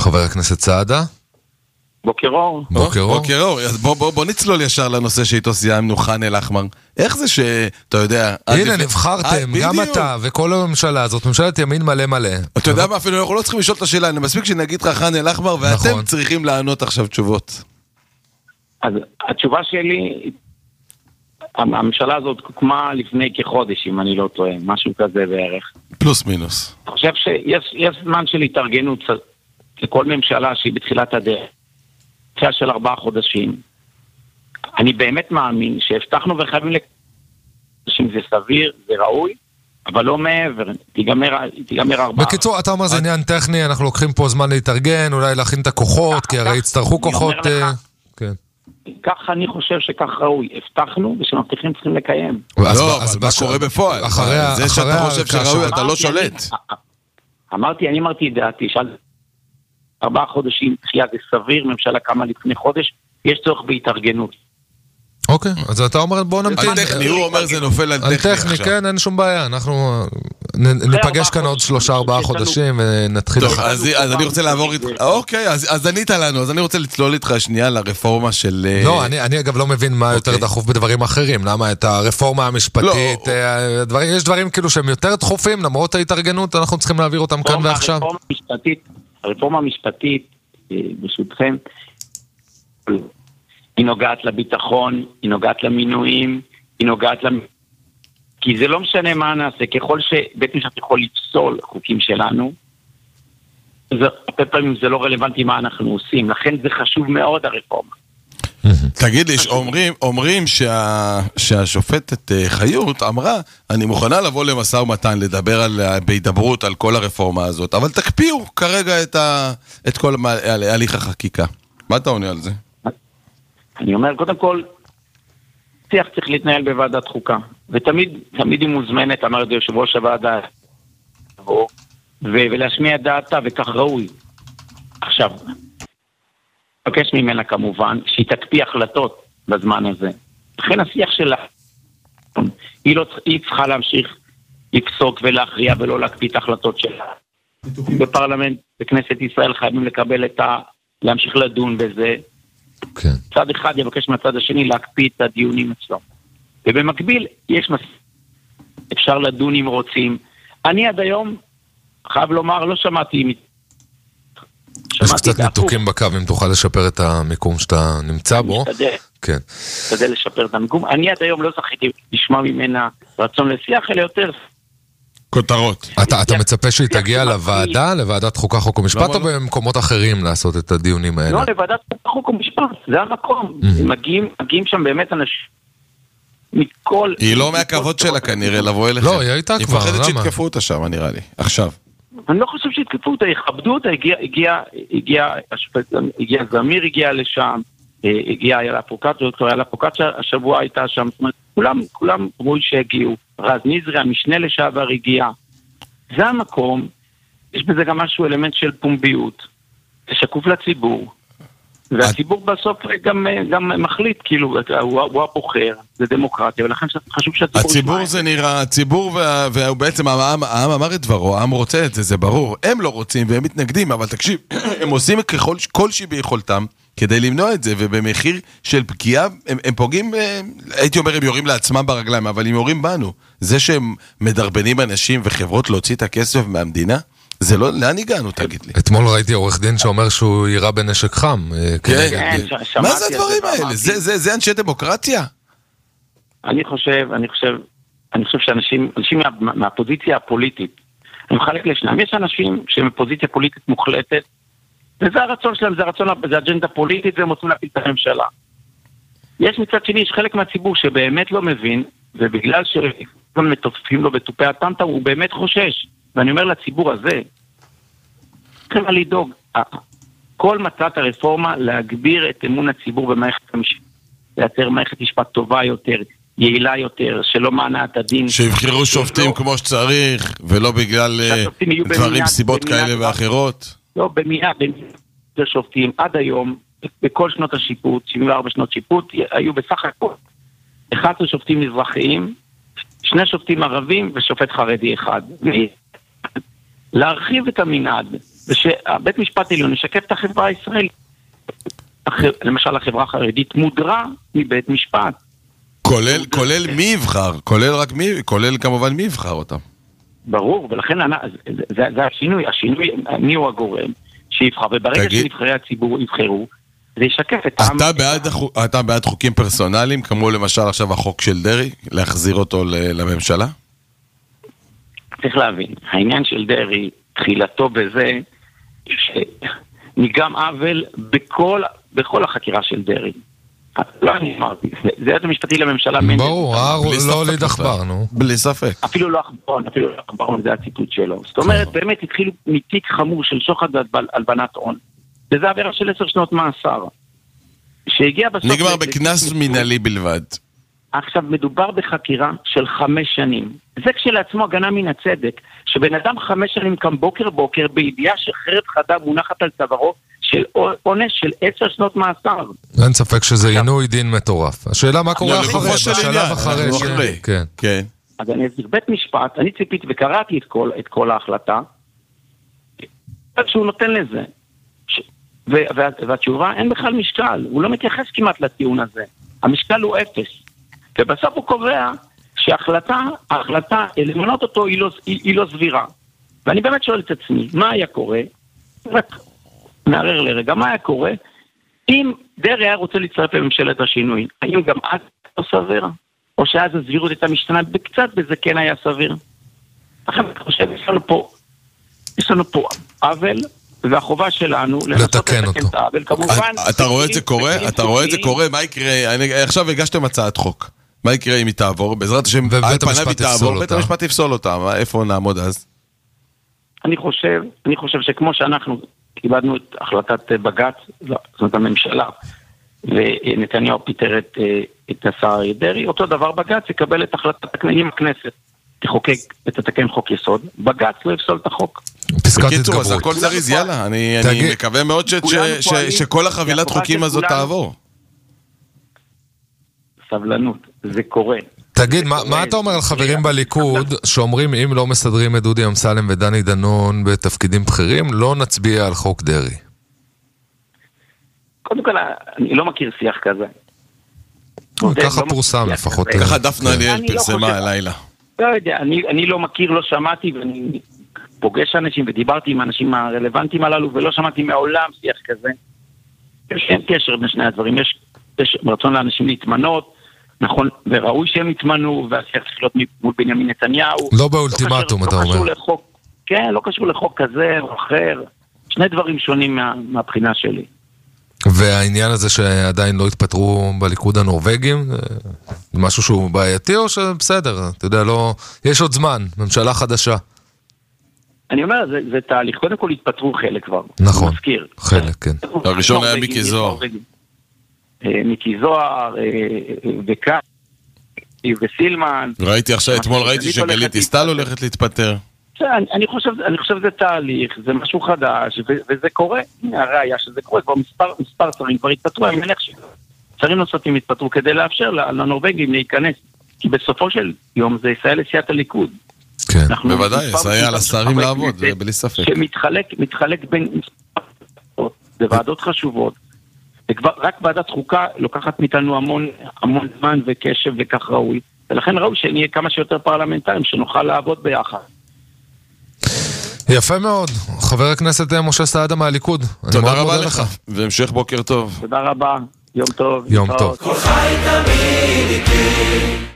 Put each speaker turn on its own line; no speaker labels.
חבר הכנסת סעדה.
בוקר אור.
בוקר אור. אז בוא נצלול ישר לנושא שאיתו סיימנו, חן אל-אחמר. איך זה שאתה יודע...
הנה, נבחרתם, גם אתה וכל הממשלה הזאת, ממשלת ימין מלא מלא.
אתה יודע מה, אפילו אנחנו לא צריכים לשאול את השאלה, אני מספיק שנגיד לך חן אל-אחמר, ואתם צריכים לענות עכשיו תשובות.
אז התשובה שלי, הממשלה הזאת הוקמה לפני כחודש, אם אני לא טועה, משהו כזה בערך.
פלוס מינוס.
אני חושב שיש זמן של התארגנות לכל ממשלה שהיא בתחילת הדרך. של 4 חודשים. אני באמת מאמין שהבטחנו וחייבים זה סביר, זה ראוי, אבל לא מעבר, תיגמר 4.
בקיצור, אתה אומר זה עניין טכני, אנחנו לוקחים פה זמן להתארגן, אולי להכין את הכוחות, כי הרי יצטרכו כוחות...
כך אני חושב שכך ראוי. הבטחנו ושמבטיחים צריכים לקיים.
לא, אז מה קורה בפועל? זה שאתה חושב שראוי, אתה לא שולט.
אני אמרתי דעתי, 4 חודשים, תחייה זה סביר, ממשלה קמה לפני חודש, יש צורך בהתארגנות.
אוקיי, אז אתה אומר בוא נמתין.
על טכני, הוא אומר זה נופל על טכני
עכשיו. על טכני, כן, אין שום בעיה, אנחנו ניפגש כאן עוד 3-4 חודשים ונתחיל.
טוב, אז אני רוצה לעבור איתך, אוקיי, אז ענית לנו, אז אני רוצה לצלול איתך שנייה לרפורמה של...
לא, אני אגב לא מבין מה יותר דחוף בדברים אחרים, למה את הרפורמה המשפטית, יש דברים כאילו שהם יותר דחופים, למרות ההתארגנות, אנחנו צריכים להעביר אותם כאן ועכשיו.
הרפורמה המשפטית, ברשותכם, היא נוגעת לביטחון, היא נוגעת למינויים, היא נוגעת כי זה לא משנה מה נעשה, ככל שבית משפט יכול לפסול חוקים שלנו, הרבה פעמים זה לא רלוונטי מה אנחנו עושים, לכן זה חשוב מאוד הרפורמה.
תגיד לי, אומרים שהשופטת חיות אמרה, אני מוכנה לבוא למשא ומתן, לדבר בהידברות על כל הרפורמה הזאת, אבל תקפיאו כרגע את כל הליך החקיקה. מה אתה עונה על זה?
אני אומר, קודם כל, שיח צריך להתנהל בוועדת חוקה, ותמיד היא מוזמנת, אמר את יושב ראש הוועדה, ולהשמיע דעתה, וכך ראוי. עכשיו, מבקש ממנה כמובן, שהיא תקפיא החלטות בזמן הזה. לכן השיח שלה, היא צריכה להמשיך לפסוק ולהכריע ולא להקפיא את ההחלטות שלה. בפרלמנט, בכנסת ישראל חייבים לקבל להמשיך לדון בזה. צד אחד יבקש מהצד השני להקפיא את הדיונים אצלו. ובמקביל, אפשר לדון אם רוצים. אני עד היום, חייב לומר, לא שמעתי
יש קצת ניתוקים בקו, אם תוכל לשפר את המיקום שאתה נמצא בו.
משתדל לשפר את המיקום. אני עד היום לא זכיתי לשמוע ממנה רצון לשיח, אלא יותר
כותרות.
אתה מצפה שהיא תגיע לוועדה, לוועדת חוקה חוק ומשפט, או במקומות אחרים לעשות את הדיונים האלה?
לא, לוועדת חוקה חוק ומשפט, זה המקום. מגיעים שם באמת אנשים מכל...
היא לא מהכבוד שלה כנראה לבוא אליכם.
לא, היא הייתה כבר,
היא מפחדת שהתקפו אותה שם, נראה לי. עכשיו.
אני לא חושב שהתקפו אותה, יכבדו אותה, הגיע זמיר, הגיע לשם, הגיע איילה פרוקצ'יה, השבוע הייתה שם, זאת אומרת, כולם רואי שהגיעו, רז נזרי, המשנה לשעבר הגיע, זה המקום, יש בזה גם משהו אלמנט של פומביות, זה שקוף לציבור, והציבור בסוף גם מחליט, כאילו, הוא הבוחר, זה דמוקרטיה, ולכן חשוב שהציבור...
הציבור זה נראה, הציבור ובעצם העם אמר את דברו, העם רוצה את זה, זה ברור, הם לא רוצים והם מתנגדים, אבל תקשיב, הם עושים כל שביכולתם כדי למנוע את זה, ובמחיר של פגיעה, הם פוגעים, הייתי אומר, הם יורים לעצמם ברגליים, אבל הם יורים בנו. זה שהם מדרבנים אנשים וחברות להוציא את הכסף מהמדינה, זה לא, לאן הגענו, תגיד לי?
אתמול ראיתי עורך דין שאומר שהוא יירה בנשק חם.
מה זה הדברים האלה? זה אנשי דמוקרטיה?
אני חושב שאנשים מהפוזיציה הפוליטית, אני מחלק לשניים, יש אנשים שהם בפוזיציה פוליטית מוחלטת, וזה הרצון שלהם, זה אג'נדה פוליטית, והם רוצים להפיל את הממשלה. יש מצד שני, יש חלק מהציבור שבאמת לא מבין, ובגלל שגם מתופפים לו בתופי הטמטם, הוא באמת חושש. ואני אומר לציבור הזה, צריכים לדאוג, כל מטרת הרפורמה להגביר את אמון הציבור במערכת המשפט, לייצר מערכת משפט טובה יותר, יעילה יותר, שלא מענה את הדין.
שיבחרו שופטים כמו שצריך, ולא בגלל דברים, סיבות כאלה ואחרות.
לא, במידה שופטים עד היום, בכל שנות השיפוט, 74 שנות שיפוט, היו בסך הכל 11 שופטים מזרחיים, 2 שופטים ערבים ושופט חרדי אחד. להרחיב את המנעד, זה שהבית משפט עליון ישקף את החברה הישראלית. למשל החברה החרדית מודרה מבית משפט.
כולל מי יבחר, כולל כמובן מי יבחר אותם. ברור,
ולכן זה השינוי, מי הוא הגורם שיבחר, וברגע שנבחרי הציבור יבחרו, זה ישקף את העם.
אתה בעד חוקים פרסונליים, כמו למשל עכשיו החוק של דרי, להחזיר אותו לממשלה?
צריך להבין, העניין של דרי, תחילתו בזה, שנגרם עוול בכל החקירה של דרי. לא אני אמרתי, זה היה המשפטי לממשלה.
ברור, לא להידחבר, נו.
בלי ספק.
אפילו לא אכברון, זה הציטוט שלו. זאת אומרת, באמת התחילו מתיק חמור של שוחד הלבנת הון. וזה עבירה של 10 שנות מאסר. שהגיע בסוף...
נגמר בכנס מנהלי בלבד.
עכשיו, מדובר בחקירה של 5 שנים. זה כשלעצמו הגנה מן הצדק, שבן אדם 5 שנים קם בוקר בידיעה שחרב חדה מונחת על צווארו, של עונש של 10 שנות מאסר.
אין ספק שזה עינוי דין מטורף. השאלה מה קורה אחרי, בשלב אחרי.
כן.
אז אני אסביר, בית משפט, אני ציפיתי וקראתי את כל ההחלטה, שהוא נותן לזה. והתשובה, אין בכלל משקל, הוא לא מתייחס כמעט לטיעון הזה. המשקל הוא 0. ובסוף הוא קובע שההחלטה למנות אותו היא לא סבירה. ואני באמת שואל את עצמי, מה היה קורה? רק נערר לרגע, מה היה קורה? אם דרעי היה רוצה להצטרף לממשלת השינוי, האם גם אז לא סביר? או שאז הסבירות הייתה משתנה בקצת, וזה כן היה סביר? לכן אני חושב, יש לנו פה עוול, והחובה שלנו
לתקן אותו.
כמובן,
אתה רואה את זה קורה? אתה רואה את זה קורה? מה יקרה? עכשיו הגשתם הצעת חוק. מה יקרה אם היא תעבור? בעזרת השם, על פניו היא תעבור, בית המשפט יפסול אותה. איפה נעמוד אז?
אני חושב שכמו שאנחנו קיבלנו את החלטת בג"ץ, זאת אומרת הממשלה, ונתניהו פיטר את השר דרעי, אותו דבר בג"ץ יקבל את החלטת הכנסת. תחוקק ותתקן חוק יסוד, בג"ץ לא יפסול את החוק.
בקיצור, אז הכל זריז, יאללה. אני מקווה מאוד שכל החבילת חוקים הזאת תעבור.
סבלנות, זה קורה.
תגיד, מה אתה אומר על חברים בליכוד שאומרים אם לא מסדרים את דודי אמסלם ודני דנון בתפקידים בכירים, לא נצביע על חוק דרעי?
קודם כל, אני לא מכיר שיח כזה.
ככה פורסם לפחות.
ככה דפנה ליאל פרסמה הלילה.
לא יודע, אני לא מכיר, לא שמעתי, ואני פוגש אנשים ודיברתי עם האנשים הרלוונטיים הללו, ולא שמעתי מעולם שיח כזה. אין קשר בין שני הדברים, יש רצון לאנשים להתמנות, נכון, וראוי שהם יתמנו, והשיח צריך להיות מול בנימין נתניהו.
לא באולטימטום, אתה אומר.
כן, לא קשור לחוק כזה או אחר, שני דברים שונים מהבחינה שלי.
והעניין הזה שעדיין לא התפטרו בליכוד הנורווגים, זה משהו שהוא בעייתי או שבסדר? אתה יודע, לא... יש עוד זמן, ממשלה חדשה.
אני אומר, זה תהליך. קודם כל התפטרו חלק כבר.
נכון, חלק, כן.
הראשון היה מיקי זוהר.
מיקי זוהר, וקאי, וסילמן.
ראיתי עכשיו, אתמול ראיתי שגלית דיסטל הולכת להתפטר.
אני חושב זה תהליך, זה משהו חדש, וזה קורה, הראיה שזה קורה, כבר מספר שרים כבר התפטרו, אני מניח ששרים נוספים התפטרו כדי לאפשר לנורווגים להיכנס, כי בסופו של יום זה יסייע לסיעת הליכוד.
כן, בוודאי, יסייע לשרים לעבוד, זה בלי ספק.
שמתחלק בין בוועדות חשובות, רק ועדת חוקה לוקחת מאיתנו המון זמן וקשב וכך ראוי, ולכן ראוי שנהיה כמה שיותר פרלמנטרים, שנוכל לעבוד ביחד.
יפה מאוד, חבר הכנסת משה סעדה מהליכוד.
תודה רבה לך, והמשך בוקר טוב.
תודה רבה, יום טוב.
יום טוב.